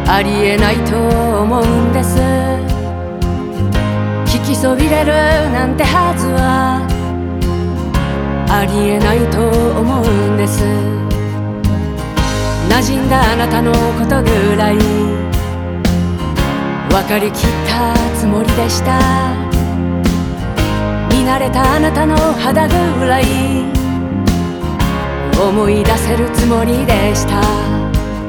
ありえないと思うんです。聞きそびれるなんてはずはありえないと思うんです。馴染んだあなたのことぐらい分かりきったつもりでした。見慣れたあなたの肌ぐらい思い出せるつもりでした。